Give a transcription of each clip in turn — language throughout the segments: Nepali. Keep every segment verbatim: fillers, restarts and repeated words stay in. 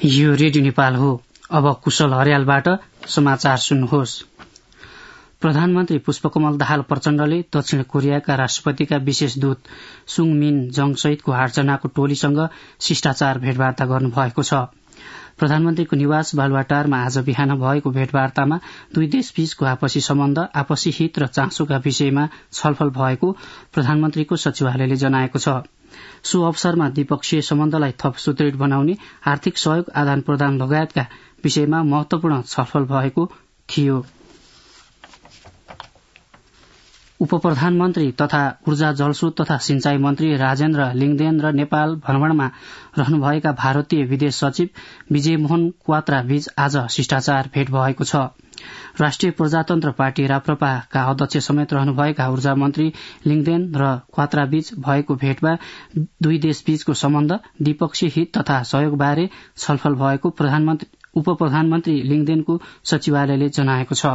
यो रेडियो नेपाल हो। अब कुशल हरियालबाट समाचार सुन्नुहोस्। प्रधानमन्त्री पुष्पकमल दाहाल प्रचण्डले दक्षिण कोरियाका राष्ट्रपतिका विशेष दूत सुङ मिन जङ सहितको आठजनाको टोलीसँग शिष्टाचार भेटवार्ता गर्नुभएको छ। प्रधानमन्त्रीको निवास बालुवाटारमा आज बिहान भएको भेटवार्तामा दुई देशबीचको आपसी सम्बन्ध, आपसी हित र चासोका विषयमा छलफल भएको प्रधानमन्त्रीको सचिवालयले जनाएको छ। सो अवसरमा द्विपक्षीय सम्बन्धलाई थप सुदृढ बनाउने, आर्थिक सहयोग आदान प्रदान लगायतका विषयमा महत्वपूर्ण छलफल भएको थियो। उप प्रधानमन्त्री तथा ऊर्जा जलस्रोत तथा सिंचाई मन्त्री राजेन्द्र लिङदेन र नेपाल भ्रमणमा रहनुभएका भारतीय विदेश सचिव विजय मोहन क्वात्रा बीच आज शिष्टाचार भेट भएको छ। राष्ट्रिय प्रजातन्त्र पार्टी राप्रपाका अध्यक्ष समेत रहनुभएका ऊर्जा मन्त्री लिङदेन र क्वात्रा बीच भएको भेटमा दुई देशबीचको सम्बन्ध, द्विपक्षीय हित तथा सहयोगबारे छलफल भएको प्रधानमन्त्री उप प्रधानमन्त्री लिङदेनको सचिवालयले जनाएको छ।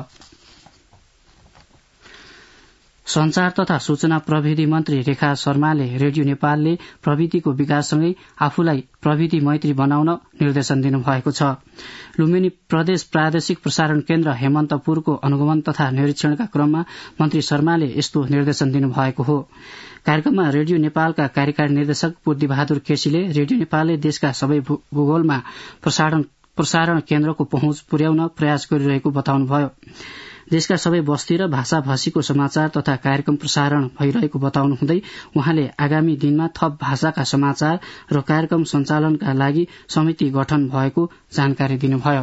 संचार तथा सूचना प्रविधि मन्त्री रेखा शर्माले रेडियो नेपालले प्रविधिको विकाससँगै आफूलाई प्रविधि मैत्री बनाउन निर्देशन दिनुभएको छ। लुम्बिनी प्रदेश प्रादेशिक प्रसारण केन्द्र हेमन्तपुरको अनुगमन तथा निरीक्षणका क्रममा मन्त्री शर्माले यस्तो निर्देशन दिनुभएको हो। कार्यक्रममा रेडियो नेपालका कार्यकारी निर्देशक बुद्धिबहादुर केसीले रेडियो नेपालले देशका सबै भूगोलमा प्रसारण प्रसारण केन्द्रको पहुँच पुर्याउन प्रयास गरिरहेको बताउनुभयो। देशका सबै बस्ती र भाषा भाषीको समाचार तथा कार्यक्रम प्रसारण भइरहेको बताउनुहुँदै उहाँले आगामी दिनमा थप भाषाका समाचार र कार्यक्रम सञ्चालनका लागि समिति गठन भएको जानकारी दिनुभयो।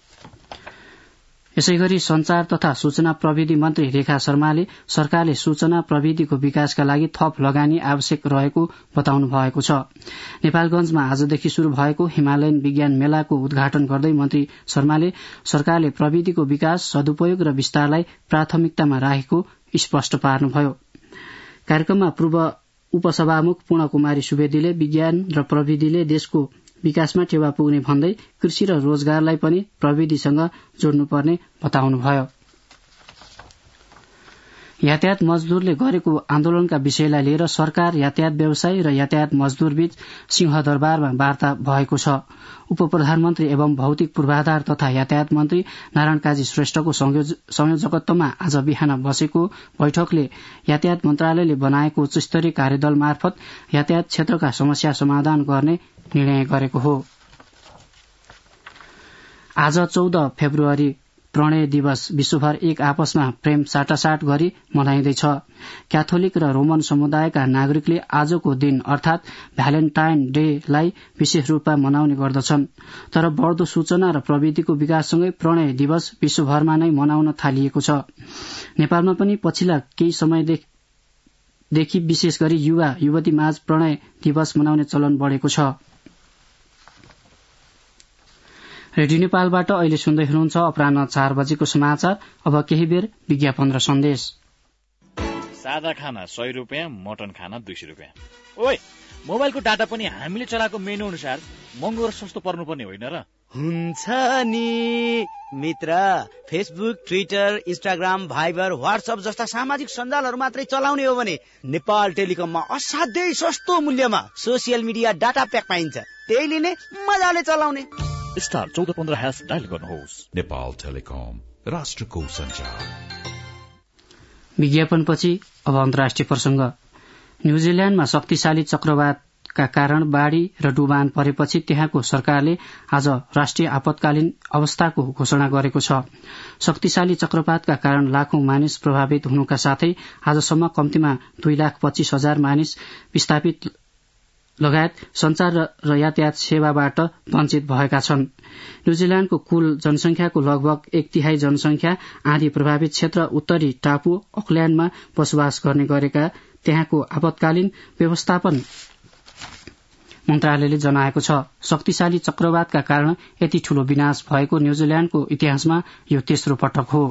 यसैगरी संचार तथा सूचना प्रविधि मन्त्री रेखा शर्माले सरकारले सूचना प्रविधिको विकासका लागि थप लगानी आवश्यक रहेको बताउनु भएको छ। नेपालगंजमा आजदेखि शुरू भएको हिमालयन विज्ञान मेलाको उद्घाटन गर्दै मन्त्री शर्माले सरकारले प्रविधिको विकास, सदुपयोग र विस्तारलाई प्राथमिकतामा राखेको स्पष्ट पार्नुभयो। कार्यक्रममा पूर्व उपसभामुख पूर्ण कुमारी सुवेदीले विज्ञान र प्रविधिले देशको विकासमा टेवा पुग्ने भन्दै कृषि र रोजगारलाई पनि प्रविधिसँग जोड्नुपर्ने बताउनुभयो। यातायात मजदूरले गरेको आन्दोलनका विषयलाई लिएर सरकार, यातायात व्यवसायी र यातायात मजदूर बीच सिंहदरबारमा वार्ता भएको छ। उप प्रधानमन्त्री एवं भौतिक पूर्वाधार तथा यातायात मन्त्री नारायण काजी श्रेष्ठको संयोजकत्वमा आज बिहान बसेको बैठकले यातायात मन्त्रालयले बनाएको उच्चस्तरीय कार्यदल मार्फत यातायात क्षेत्रका समस्या समाधान गर्ने निर्णय गरेको हो। आज चौध फेब्रुअरी प्रणय दिवस विश्वभर एक आपसमा प्रेम साटासाट गरी मनाइँदैछ। क्याथोलिक र रोमन समुदायका नागरिकले आजको दिन अर्थात भ्यालेन्टाइन डे लाई विशेष रूपमा मनाउने गर्दछन्। तर बढ्दो सूचना र प्रविधिको विकाससँगै प्रणय दिवस विश्वभरमा नै मनाउन थालिएको छ। नेपालमा पनि पछिल्ला केही समयदेखि विशेष गरी युवा युवती माझ प्रणय दिवस मनाउने चलन बढ़ेको छ। रेडियो नेपालबाट अहिले सुन्दै हुनुहुन्छ अपराह्न चार बजेको समाचार। अब केही बेर विज्ञापन र सन्देश। सादा खाना सय रुपियाँ, मटन खाना दुई सय रुपियाँ। ओए, मोबाइलको डाटा पनि हामीले चलाएको मेनु अनुसार महँगो र सस्तो पर्नुपर्ने होइन र? हुन्छ नि मित्र, Facebook, Twitter, Instagram, Viber, WhatsApp जस्ता सामाजिक सञ्जालहरू मात्रै चलाउने हो भने नेपाल टेलिकममा असाध्यै सस्तो मूल्यमा सोसियल मिडिया डाटा प्याक पाइन्छ। त्यही लिने, मजाले चलाउने। स्टार चौध पन्ध्र ह्यास डायल गर्नुहोस्। नेपाल टेलिकम, राष्ट्रको सञ्चार। विज्ञापनपछि अब अन्तर्राष्ट्रिय प्रसंग। न्यूजील्याण्डमा शक्तिशाली चक्रवातका कारण बाढ़ी र डुबान परेपछि त्यहाँको सरकारले आज राष्ट्रिय आपतकालीन अवस्थाको घोषणा गरेको छ। शक्तिशाली चक्रवातका कारण लाखौं मानिस प्रभावित हुनुका साथै आजसम्म कम्तीमा दुई लाख पच्चीस हजार मानिस विस्थापित लगायत संचार र यातायात सेवाबाट वञ्चित भएका छन्। न्यूजील्याण्डको कुल जनसंख्याको लगभग एक तिहाई जनसंख्या आधी प्रभावित क्षेत्र उत्तरी टापु अकल्याण्डमा बसोबास गर्ने गरेका त्यहाँको आपतकालीन व्यवस्थापन मन्त्रालयले जनाएको छ। शक्तिशाली चक्रवातका कारण यति ठूलो विनाश भएको न्यूजील्याण्डको इतिहासमा यो तेस्रो पटक हो।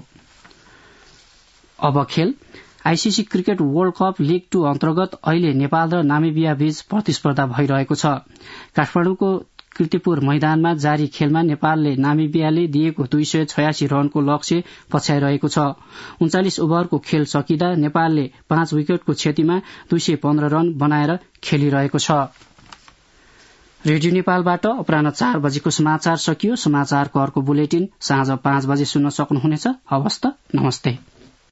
अब खेल। ICC cricket world cup league two अन्तर्गत अहिले नेपाल र नामिबिया बीच प्रतिस्पर्धा भइरहेको छ। काठमाडौँको कीर्तिपुर मैदानमा जारी खेलमा नेपालले नामिबियाले दिएको दुई सय छयासी रनको लक्ष्य पछ्याइरहेको छ। उन्चालिस ओभरको खेल सकिँदा नेपालले पाँच विकेटको क्षतिमा दुई सय पन्ध्र रन बनाएर खेलिरहेको छ। रेडियो नेपालबाट अपराह्न चार बजेको समाचार सकियो। समाचारको अर्को बुलेटिन साँझ पाँच बजे सुन्न सक्नुहुनेछ। हवस् त, नमस्ते।